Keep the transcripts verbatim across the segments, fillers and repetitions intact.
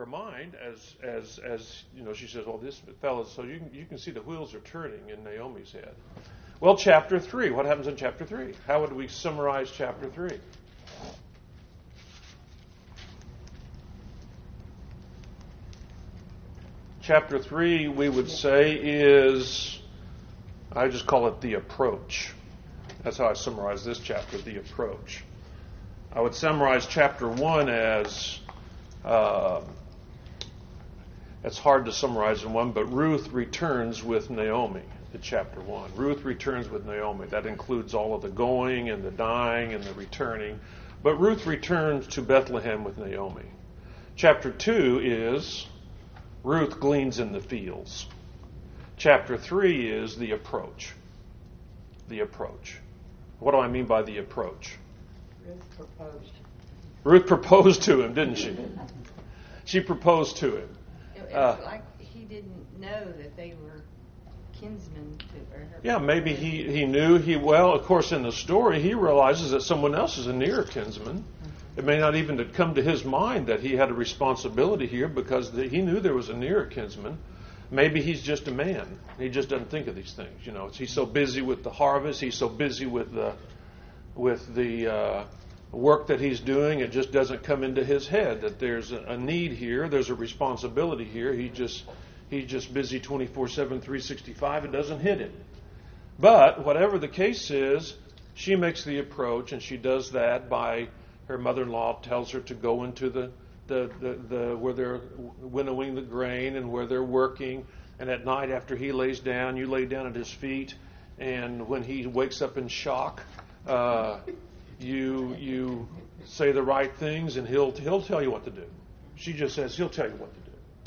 her mind as as as you know, she says, "Well, this fellow." So you can, you can see the wheels are turning in Naomi's head. Well, chapter three. What happens in chapter three? How would we summarize chapter three? Chapter three, we would say, is, I just call it the approach. That's how I summarize this chapter, the approach. I would summarize chapter one as, uh, it's hard to summarize in one, but Ruth returns with Naomi in chapter one. Ruth returns with Naomi. That includes all of the going and the dying and the returning. But Ruth returns to Bethlehem with Naomi. Chapter two is Ruth gleans in the fields. Chapter three is the approach. The approach. What do I mean by the approach? Ruth proposed. Ruth proposed to him, didn't she? She proposed to him. It, it Uh, was like he didn't know that they were kinsmen to her. Yeah, maybe he, he knew he, well, of course, in the story, he realizes that someone else is a near kinsman. It may not even have come to his mind that he had a responsibility here because the, he knew there was a nearer kinsman. Maybe he's just a man. He just doesn't think of these things. You know, he's so busy with the harvest. He's so busy with the with the uh, work that he's doing. It just doesn't come into his head that there's a, a need here. There's a responsibility here. He just he's just busy twenty-four seven, three sixty-five. It doesn't hit him. But whatever the case is, she makes the approach, and she does that by her mother-in-law tells her to go into the The, the, the where they're winnowing the grain and where they're working, and at night after he lays down, you lay down at his feet, and when he wakes up in shock, uh, you you say the right things, and he'll he'll tell you what to do. She just says he'll tell you what to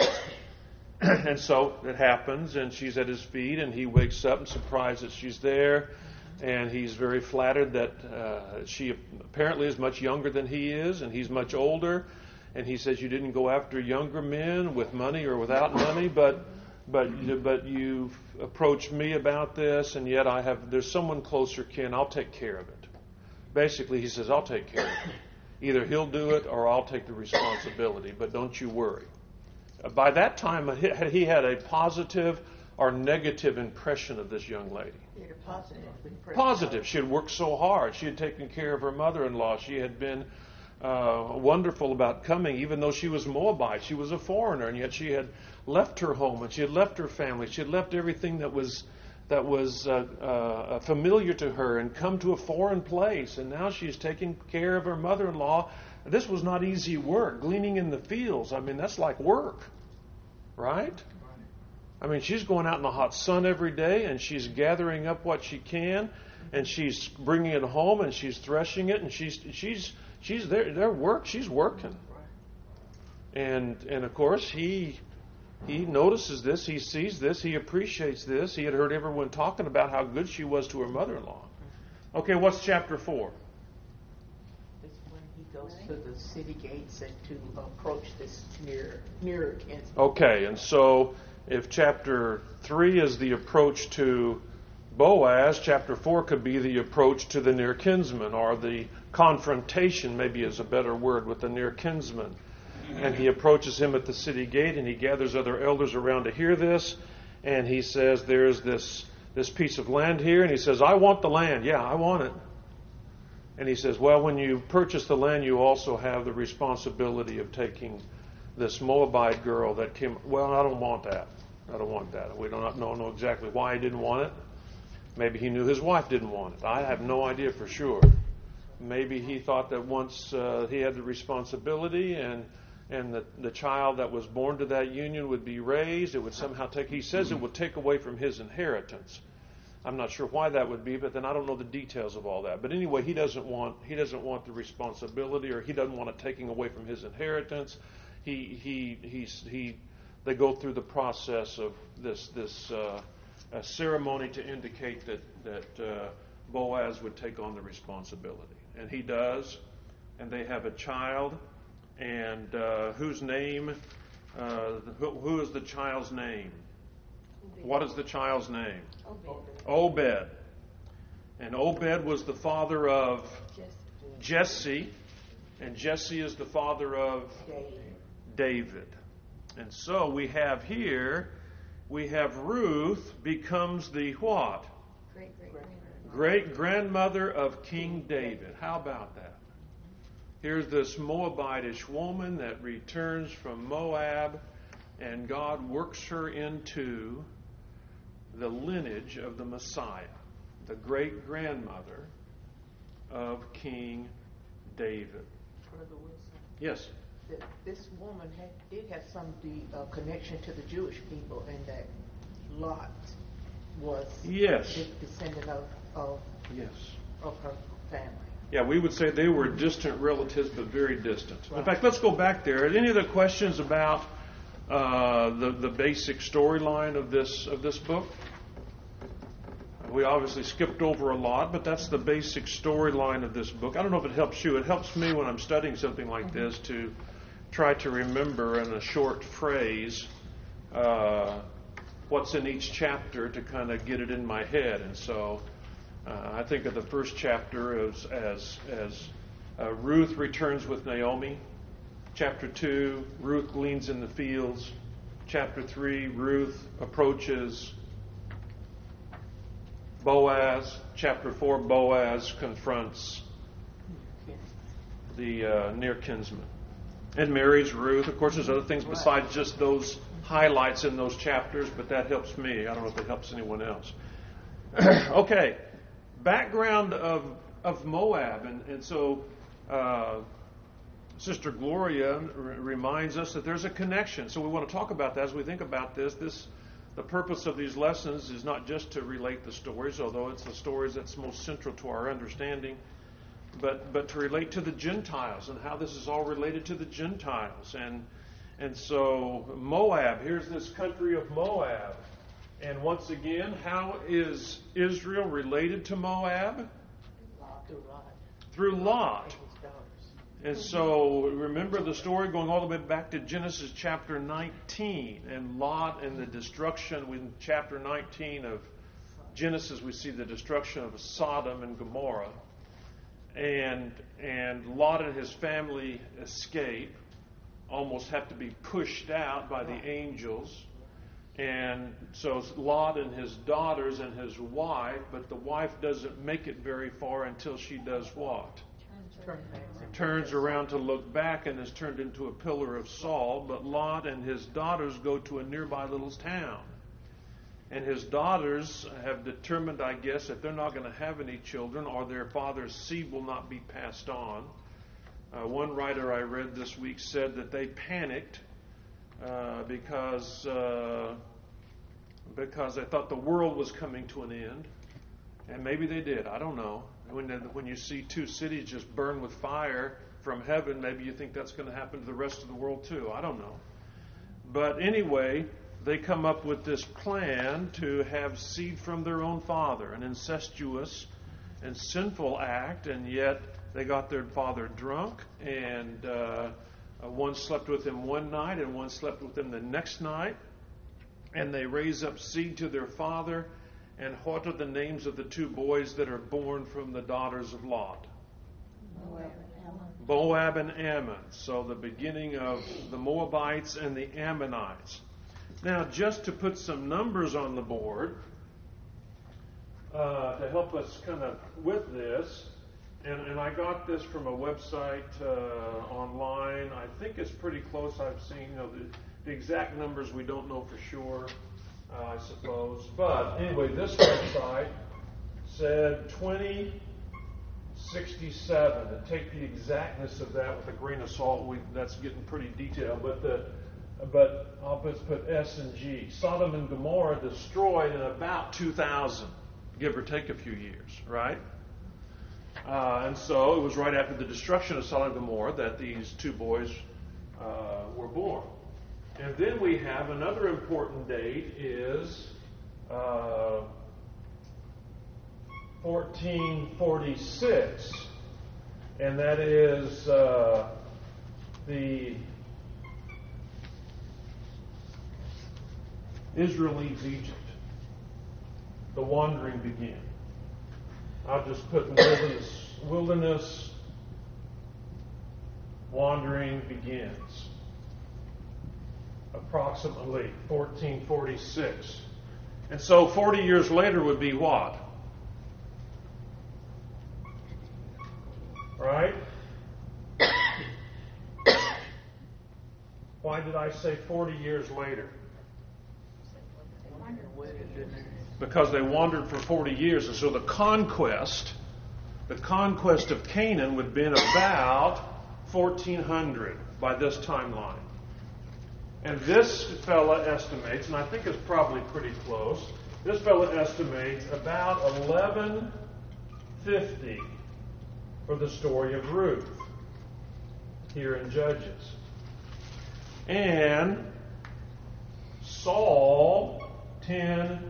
do. And so it happens, and she's at his feet, and he wakes up and surprised that she's there, and he's very flattered that uh, she apparently is much younger than he is, and he's much older. And he says, you didn't go after younger men with money or without money, but but but you approached me about this, and yet I have there's someone closer kin. I'll take care of it. Basically, he says, I'll take care of it. Either he'll do it or I'll take the responsibility, but don't you worry. By that time, he had a positive or negative impression of this young lady. Positive. Positive. She had worked so hard. She had taken care of her mother-in-law. She had been Uh, wonderful about coming, even though she was Moabite. She was a foreigner, and yet she had left her home, and she had left her family. She had left everything that was that was uh, uh, familiar to her and come to a foreign place. And now she's taking care of her mother-in-law. This was not easy work. Gleaning in the fields, I mean, that's like work, right? I mean, she's going out in the hot sun every day, and she's gathering up what she can, and she's bringing it home, and she's threshing it, and she's she's She's there. Their work. She's working, and and of course he he notices this. He sees this. He appreciates this. He had heard everyone talking about how good she was to her mother-in-law. Okay, what's chapter four? It's when he goes to the city gates and to approach this near nearer kinsman. Okay, and so if chapter three is the approach to Boaz, chapter four could be the approach to the near kinsman, or the confrontation, maybe is a better word, with the near kinsman. And he approaches him at the city gate, and he gathers other elders around to hear this, and he says, there's this this piece of land here, and he says, I want the land. Yeah, I want it. And he says, well, when you purchase the land, you also have the responsibility of taking this Moabite girl that came. Well, I don't want that. I don't want that. We don't know, know exactly why he didn't want it. Maybe he knew his wife didn't want it. I have no idea for sure. Maybe he thought that once uh, he had the responsibility and and the, the child that was born to that union would be raised, it would somehow take, he says it would take away from his inheritance. I'm not sure why that would be, but then I don't know the details of all that. But anyway, he doesn't want he doesn't want the responsibility, or he doesn't want it taking away from his inheritance. He he he's, he they go through the process of this this uh, a ceremony to indicate that that uh, Boaz would take on the responsibility. And he does, and they have a child, and uh, whose name, uh, who, who is the child's name? Obed. What is the child's name? Obed. Obed. And Obed was the father of Jesse, and Jesse is the father of David. David. And so we have here, we have Ruth becomes the what? Great, great, great. Great grandmother of King David. How about that? Here's this Moabitish woman that returns from Moab, and God works her into the lineage of the Messiah, the great grandmother of King David. Brother Wilson, Yes. that this woman had, did have some de, uh, connection to the Jewish people, and that Lot was Yes. a descendant of, of, Yes. of her family. Yeah, we would say they were distant relatives, but very distant. In Right. fact, let's go back there. Any other questions about uh, the the basic storyline of this of this book? We obviously skipped over a lot, but that's the basic storyline of this book. I don't know if it helps you. It helps me when I'm studying something like this to try to remember in a short phrase uh, what's in each chapter to kind of get it in my head. And so uh, I think of the first chapter as as, as uh, Ruth returns with Naomi. Chapter two, Ruth gleans in the fields. Chapter three, Ruth approaches Boaz. Chapter four, Boaz confronts the uh, near kinsman and marries Ruth. Of course, there's other things besides just those highlights in those chapters, but that helps me. I don't know if it helps anyone else. Okay, background of of Moab, and and so uh, Sister Gloria r- reminds us that there's a connection. So we want to talk about that as we think about this. This the purpose of these lessons is not just to relate the stories, although it's the stories that's most central to our understanding, but but to relate to the Gentiles and how this is all related to the Gentiles. And and so Moab, here's this country of Moab. And once again, how is Israel related to Moab? Through Lot. Through Lot. And his daughters. And so remember the story going all the way back to Genesis chapter nineteen and Lot and the destruction. In chapter nineteen of Genesis, we see the destruction of Sodom and Gomorrah. And and Lot and his family escape, almost have to be pushed out by the angels. And so Lot and his daughters and his wife, but the wife doesn't make it very far until she does what? Turn back. Turns around to look back and is turned into a pillar of salt. But Lot and his daughters go to a nearby little town. And his daughters have determined, I guess, that they're not going to have any children or their father's seed will not be passed on. Uh, one writer I read this week said that they panicked uh, because uh, because they thought the world was coming to an end. And maybe they did. I don't know. When, when you see two cities just burn with fire from heaven, maybe you think that's going to happen to the rest of the world too. I don't know. But anyway, they come up with this plan to have seed from their own father, an incestuous and sinful act, and yet they got their father drunk, and uh, one slept with him one night and one slept with him the next night, and they raise up seed to their father. And what are the names of the two boys that are born from the daughters of Lot? Moab and Ammon. Moab and Ammon. So the beginning of the Moabites and the Ammonites. Now, just to put some numbers on the board, uh, to help us kind of with this, and, and I got this from a website uh, online. I think it's pretty close. I've seen, you know, the, the exact numbers we don't know for sure. Uh, I suppose. But anyway, this website said twenty sixty-seven. And take the exactness of that with a grain of salt. We, that's getting pretty detailed. But the but I'll just put S and G. Sodom and Gomorrah destroyed in about two thousand, give or take a few years, right? Uh, and so it was right after the destruction of Sodom and Gomorrah that these two boys uh, were born. And then we have another important date is uh, fourteen forty-six, and that is uh, the Israel leaves Egypt. The wandering began. I'll just put wilderness, wilderness wandering begins. approximately fourteen forty-six. And so forty years later would be what? Right? Why did I say forty years later? Because they wandered for forty years, and so the conquest, the conquest of Canaan would have been about fourteen hundred by this timeline. And this fella estimates, and I think it's probably pretty close, this fella estimates about eleven fifty for the story of Ruth here in Judges. And Saul, ten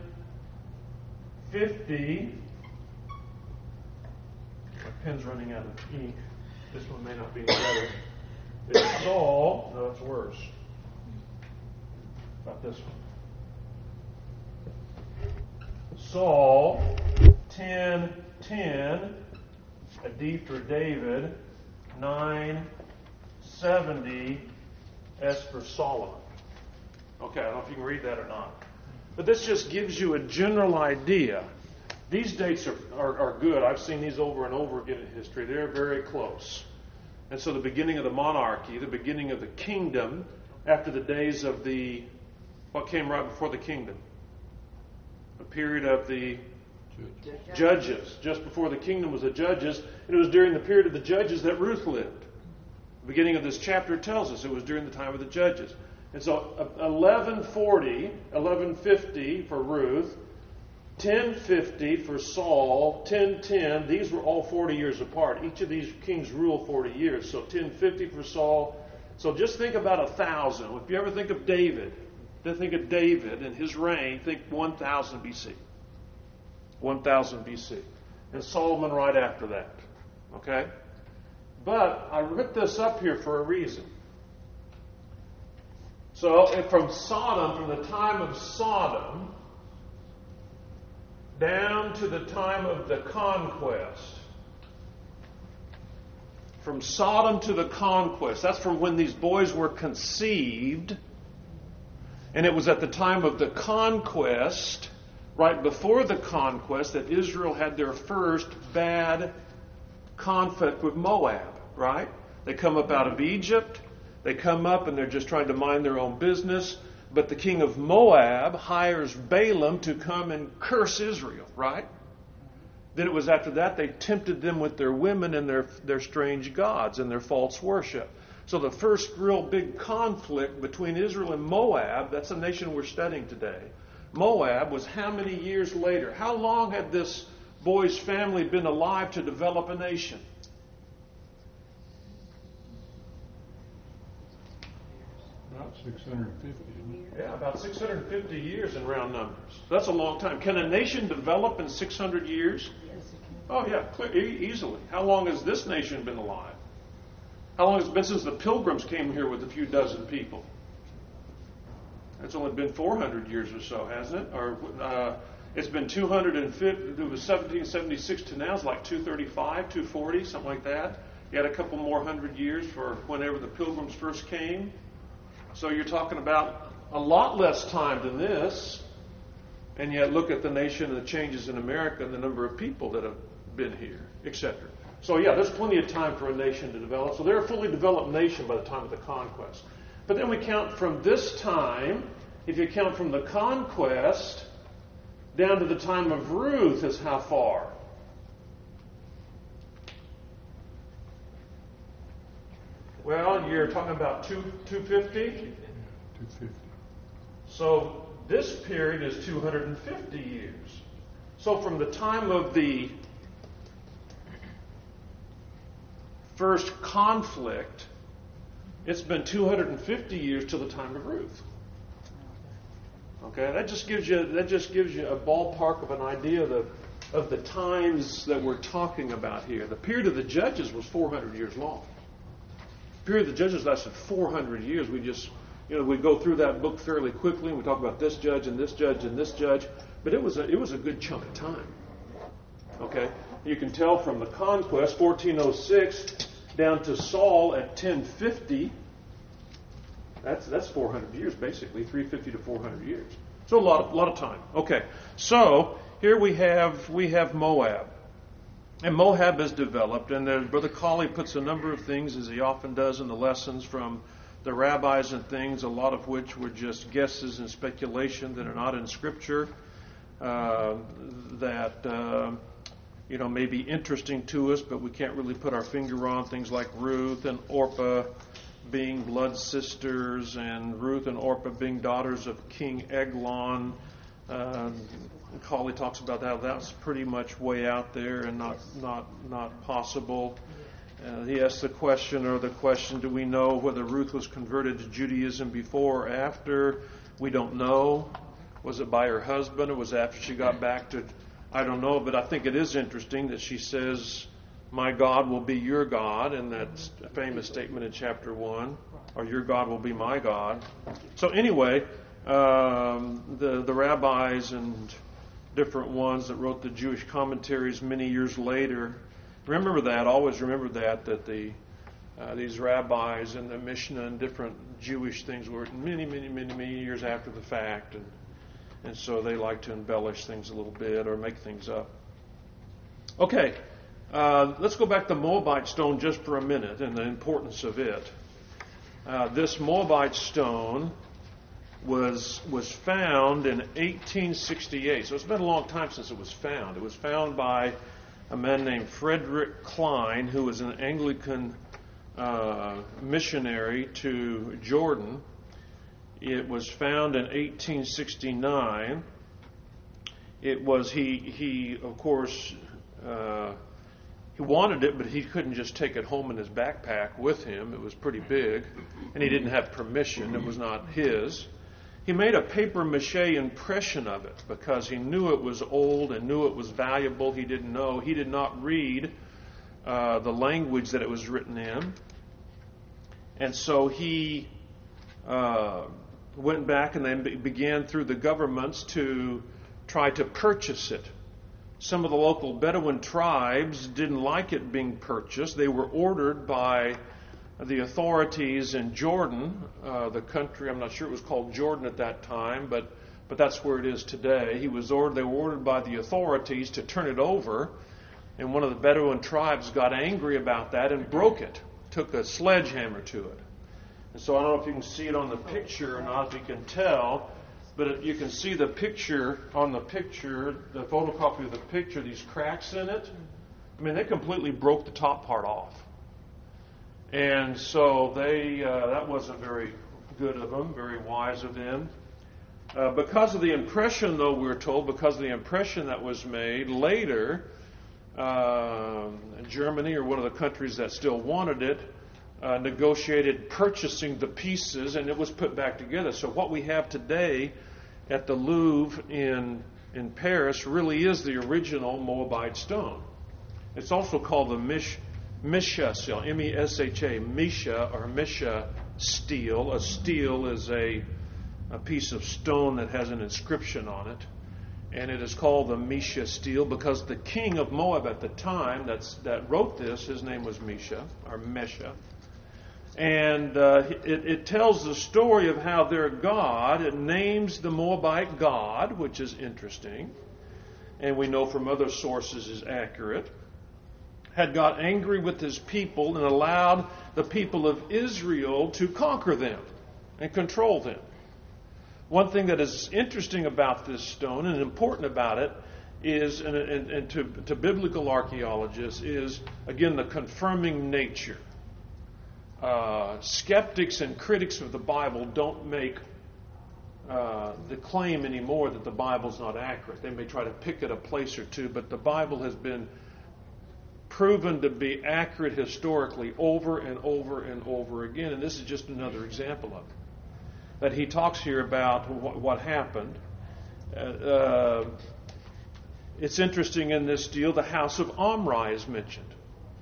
fifty. My pen's running out of ink. This one may not be better. It's Saul. No, it's worse. About this one. Saul, ten ten. A D for David, nine seventy. S for Solomon. Okay, I don't know if you can read that or not. But this just gives you a general idea. These dates are, are, are good. I've seen these over and over again in history. They're very close. And so the beginning of the monarchy, the beginning of the kingdom, after the days of the, what came right before the kingdom? A period of the judges. Just before the kingdom was the judges. And it was during the period of the judges that Ruth lived. The beginning of this chapter tells us it was during the time of the judges. And so eleven forty, eleven fifty for Ruth, ten fifty for Saul, ten ten, these were all forty years apart. Each of these kings ruled forty years. So ten fifty for Saul. So just think about a thousand. If you ever think of David, then think of David and his reign, think one thousand B C. one thousand B C. And Solomon right after that. Okay? But I wrote this up here for a reason. So from Sodom, from the time of Sodom, down to the time of the conquest. From Sodom to the conquest. That's from when these boys were conceived. And it was at the time of the conquest, right before the conquest, that Israel had their first bad conflict with Moab, right? They come up out of Egypt. They come up and they're just trying to mind their own business. But the king of Moab hires Balaam to come and curse Israel, right? Then it was after that they tempted them with their women and their, their strange gods and their false worship. So the first real big conflict between Israel and Moab, that's the nation we're studying today. Moab was how many years later? How long had this boy's family been alive to develop a nation? About six hundred fifty, isn't it? Yeah, about six hundred fifty years in round numbers. That's a long time. Can a nation develop in six hundred years? Yes, it can. Oh, yeah, clear, e- easily. How long has this nation been alive? How long has it been since the Pilgrims came here with a few dozen people? It's only been four hundred years or so, hasn't it? Or uh, it's been two hundred fifty. It was seventeen seventy-six to now. It's like two thirty-five, two forty, something like that. You had a couple more hundred years for whenever the Pilgrims first came. So you're talking about a lot less time than this. And yet look at the nation and the changes in America and the number of people that have been here, et cetera. So yeah, there's plenty of time for a nation to develop. So they're a fully developed nation by the time of the conquest. But then we count from this time, if you count from the conquest down to the time of Ruth, is how far? Well, you're talking about two, 250? two fifty. So this period is two hundred fifty years. So from the time of the first conflict, it's been two hundred fifty years till the time of Ruth. Okay, that just gives you that just gives you a ballpark of an idea of the, of the times that we're talking about here. The period of the Judges was four hundred years long. The period of the Judges lasted four hundred years. We just, you know, we go through that book fairly quickly, and we talk about this judge and this judge and this judge, but it was a, it was a good chunk of time. Okay, you can tell from the conquest, fourteen oh six, down to Saul at ten fifty. That's that's four hundred years, basically, three fifty to four hundred years. So a lot, of, a lot of time. Okay, so here we have we have Moab, and Moab is developed, and then Brother Colley puts a number of things, as he often does in the lessons, from the rabbis and things, a lot of which were just guesses and speculation that are not in Scripture, uh, that uh, you know may be interesting to us, but we can't really put our finger on. Things like Ruth and Orpah being blood sisters, and Ruth and Orpah being daughters of King Eglon. Uh, Colley talks about how that's pretty much way out there and not not not possible. Uh, he asks the question, or the question, do we know whether Ruth was converted to Judaism before or after? We don't know. Was it by her husband, or was it after she got back to, I don't know, but I think it is interesting that she says, my God will be your God, and that's a famous statement in chapter one, or your God will be my God. So anyway, um, the, the rabbis and different ones that wrote the Jewish commentaries many years later, remember that, always remember that, that the uh, these rabbis and the Mishnah and different Jewish things were many, many, many, many years after the fact, and and so they like to embellish things a little bit or make things up. Okay, uh, let's go back to Moabite stone just for a minute and the importance of it. Uh, this Moabite stone was was found in eighteen sixty-eight, so it's been a long time since it was found. It was found by a man named Frederick Klein, who was an Anglican uh, missionary to Jordan. It was found in eighteen sixty-nine. It was, he, he of course, uh, he wanted it, but he couldn't just take it home in his backpack with him. It was pretty big, and he didn't have permission. It was not his. He made a paper mache impression of it because he knew it was old and knew it was valuable. He didn't know. He did not read uh, the language that it was written in. And so he uh, went back and then be- began through the governments to try to purchase it. Some of the local Bedouin tribes didn't like it being purchased. They were ordered by the authorities in Jordan, uh, the country, I'm not sure it was called Jordan at that time, but but that's where it is today. He was ordered, they were ordered by the authorities to turn it over, and one of the Bedouin tribes got angry about that and broke it, took a sledgehammer to it. And so I don't know if you can see it on the picture or not, if you can tell, but it, you can see the picture on the picture, the photocopy of the picture, these cracks in it. I mean, they completely broke the top part off. And so they uh, that wasn't very good of them, very wise of them. Uh, because of the impression, though, we're told, because of the impression that was made, later, uh, Germany, or one of the countries that still wanted it, uh, negotiated purchasing the pieces, and it was put back together. So what we have today at the Louvre in, in Paris really is the original Moabite stone. It's also called the Mish Mesha steel, M E S H A, Mesha or Mesha steel. A steel is a, a piece of stone that has an inscription on it. And it is called the Mesha steel because the king of Moab at the time that's, that wrote this, his name was Mesha, or Mesha. And uh, it, it tells the story of how their god, it names the Moabite god, which is interesting. And we know from other sources is accurate. Had got angry with his people and allowed the people of Israel to conquer them and control them. One thing that is interesting about this stone and important about it is, and, and, and to, to biblical archaeologists, is, again, the confirming nature. Uh, skeptics and critics of the Bible don't make uh, the claim anymore that the Bible's not accurate. They may try to pick at a place or two, but the Bible has been proven to be accurate historically over and over and over again. And this is just another example of it. That he talks here about what, what happened. Uh, uh, it's interesting in this deal, the house of Omri is mentioned.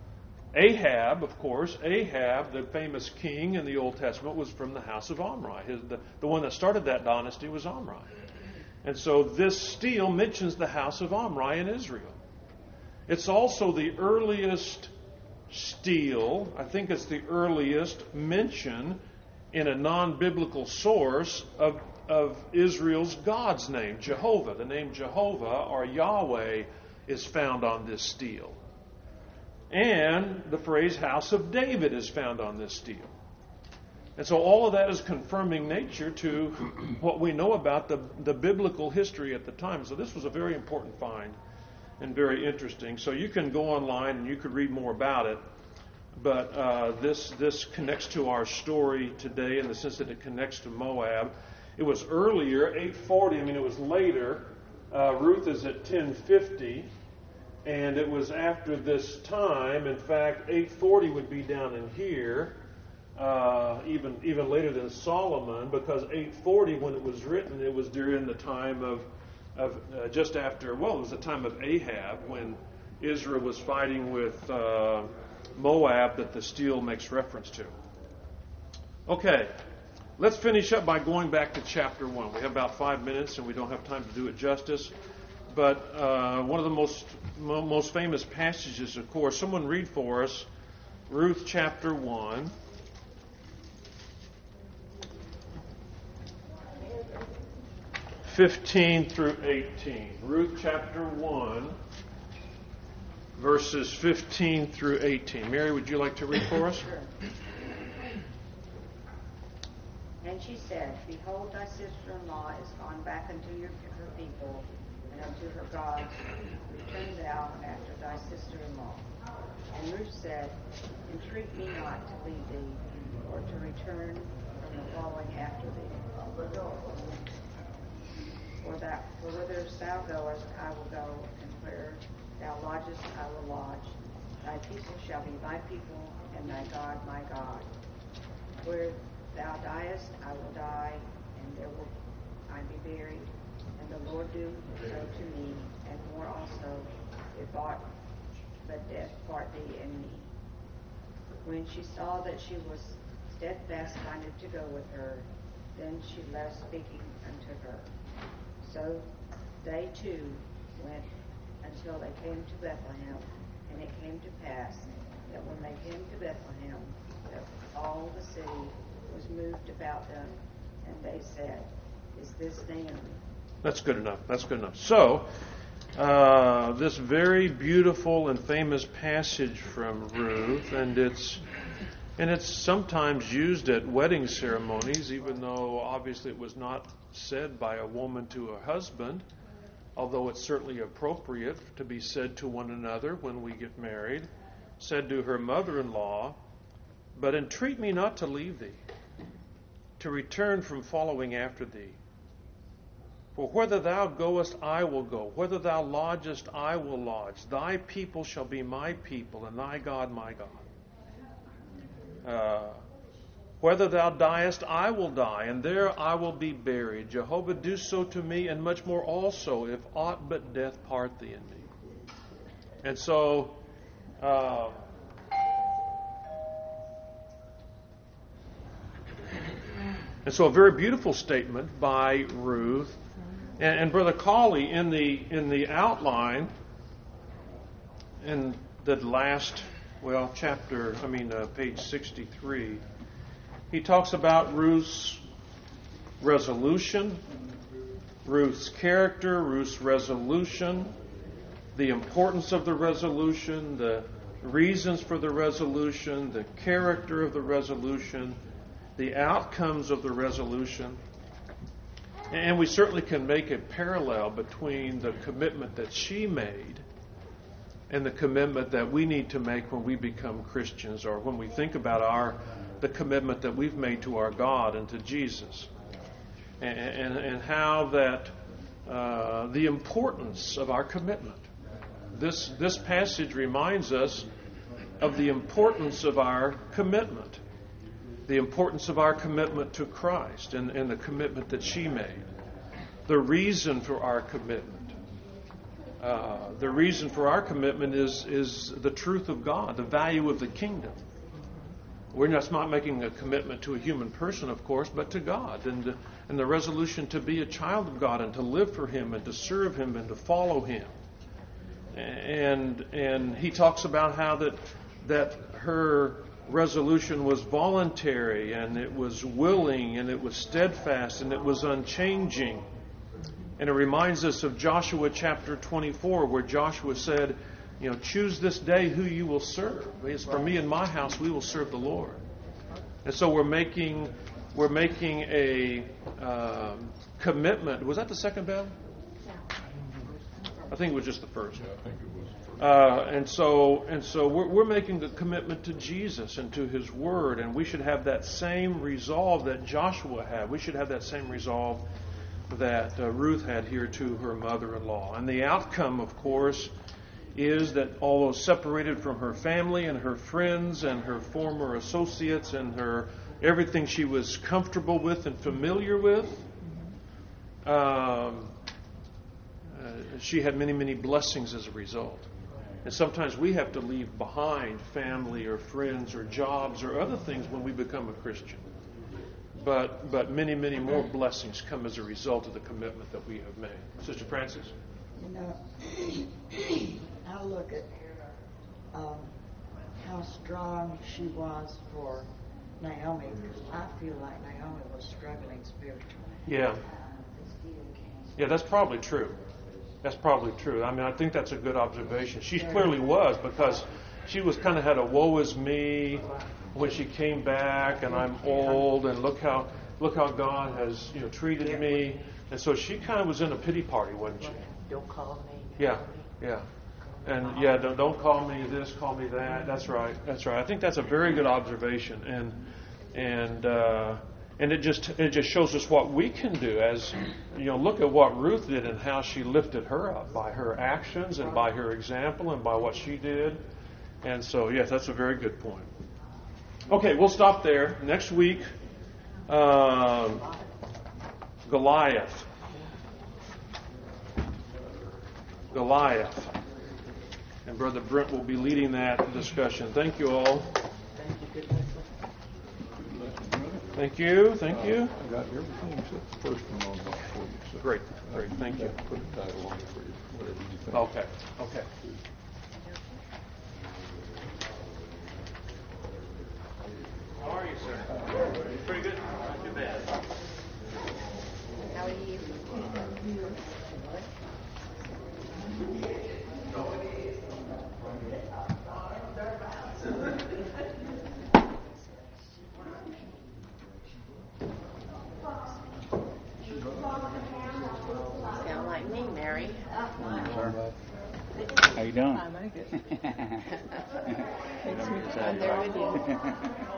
Ahab, of course, Ahab, the famous king in the Old Testament, was from the house of Omri. His, the, the one that started that dynasty was Omri. And so this stele mentions the house of Omri in Israel. It's also the earliest stele, I think it's the earliest mention in a non-biblical source of, of Israel's God's name, Jehovah. The name Jehovah or Yahweh is found on this stele. And the phrase House of David is found on this stele. And so all of that is confirming nature to what we know about the, the biblical history at the time. So this was a very important find and very interesting. So you can go online and you could read more about it. But uh, this this connects to our story today in the sense that it connects to Moab. It was earlier, eight forty. I mean, it was later. Uh, Ruth is at ten fifty. And it was after this time. In fact, eight forty would be down in here. Uh, even even later than Solomon, because eight forty, when it was written, it was during the time of of uh, just after. Well, it was the time of Ahab when Israel was fighting with uh, Moab that the stele makes reference to. Okay, let's finish up by going back to chapter one. We have about five minutes, and we don't have time to do it justice. But uh, one of the most mo- most famous passages, of course, someone read for us Ruth chapter one. fifteen through eighteen. Ruth chapter one, verses fifteen through eighteen. Mary, would you like to read for us? Sure. And she said, Behold, thy sister-in-law is gone back unto your, her people and unto her gods. Return thou after thy sister-in-law. And Ruth said, Entreat me not to leave thee, or to return from the following after thee. For that, for whither thou goest, I will go, and where thou lodgest, I will lodge. Thy people shall be my people, and thy God my God. Where thou diest, I will die, and there will I be buried. And the Lord do so to me, and more also, if aught but death part thee and me. When she saw that she was steadfast minded to go with her, then she left speaking unto her. So they too went until they came to Bethlehem, and it came to pass that when they came to Bethlehem, that all the city was moved about them, and they said, Is this Naomi? That's good enough. That's good enough. So, uh, this very beautiful and famous passage from Ruth, and it's and it's sometimes used at wedding ceremonies, even though obviously it was not said by a woman to a husband, although it's certainly appropriate to be said to one another when we get married, said to her mother-in-law, But entreat me not to leave thee, to return from following after thee. For whither thou goest, I will go. Whither thou lodgest, I will lodge. Thy people shall be my people, and thy God my God. Uh, whether thou diest, I will die, and there I will be buried. Jehovah, do so to me, and much more also, if aught but death part thee and me. And so, uh, and so a very beautiful statement by Ruth. And, and Brother Cawley, in the in the outline, in the last, well, chapter, I mean, uh, page sixty-three, he talks about Ruth's resolution, Ruth's character, Ruth's resolution, the importance of the resolution, the reasons for the resolution, the character of the resolution, the outcomes of the resolution. And we certainly can make a parallel between the commitment that she made and the commitment that we need to make when we become Christians, or when we think about our the commitment that we've made to our God and to Jesus, and, and, and how that uh, the importance of our commitment. This this passage reminds us of the importance of our commitment. The importance of our commitment to Christ and, and the commitment that she made. The reason for our commitment. Uh, the reason for our commitment is, is the truth of God, the value of the kingdom. We're just not making a commitment to a human person, of course, but to God. And, and the resolution to be a child of God and to live for Him and to serve Him and to follow Him. And, and he talks about how that, that her resolution was voluntary, and it was willing, and it was steadfast, and it was unchanging. And it reminds us of Joshua chapter twenty-four, where Joshua said, you know, choose this day who you will serve. It's for me and my house, we will serve the Lord. And so we're making we're making a um, commitment. Was that the second bell? I think it was just the first. Yeah, I think it was the first. Uh, and so and so we're, we're making a commitment to Jesus and to His Word, and we should have that same resolve that Joshua had. We should have that same resolve that uh, Ruth had here to her mother-in-law. And the outcome, of course, is that although separated from her family and her friends and her former associates and her everything she was comfortable with and familiar with, um, uh, she had many, many blessings as a result. And sometimes we have to leave behind family or friends or jobs or other things when we become a Christian. But but many, many more blessings come as a result of the commitment that we have made. Sister Francis? You know, I look at um, how strong she was for Naomi, because I feel like Naomi was struggling spiritually. Yeah. Yeah, that's probably true. That's probably true. I mean, I think that's a good observation. She clearly was, because she was kind of had a woe is me when she came back, and I'm old, and look how look how God has, you know, treated me. And so she kind of was in a pity party, wasn't she? Don't call me. Yeah, yeah. And yeah, don't, don't call me this, call me that. That's right. That's right. I think that's a very good observation, and and uh, and it just it just shows us what we can do. As you know, look at what Ruth did and how she lifted her up by her actions and by her example and by what she did. And so, yes, that's a very good point. Okay, we'll stop there. Next week, um, Goliath. Goliath. And Brother Brent will be leading that discussion. Thank you all. Thank you. Thank you. I got everything except the first one on for you. So Great. Great. Thank you. Put a title on it for you, whatever you think. Okay. Okay. How are you, sir? Pretty good. Not too bad. How are you? Sound like me, Mary. How you doing? I'm good. Thanks for being there with you.